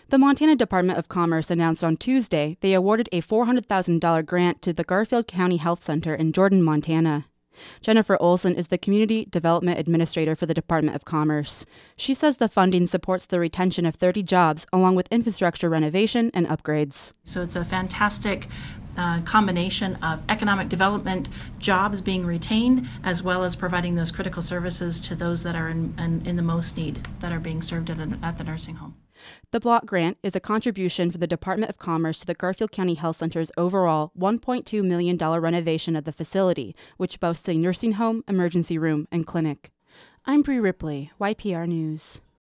The Montana Department of Commerce announced on Tuesday they awarded a $400,000 grant to the Garfield County Health Center in Jordan, Montana. Jennifer Olson is the Community Development Administrator for the Department of Commerce. She says the funding supports the retention of 30 jobs along with infrastructure renovation and upgrades. So it's a fantastic combination of economic development, jobs being retained, as well as providing those critical services to those that are in the most need that are being served at the nursing home. The block grant is a contribution from the Department of Commerce to the Garfield County Health Center's overall $1.2 million renovation of the facility, which boasts a nursing home, emergency room, and clinic. I'm Bree Ripley, YPR News.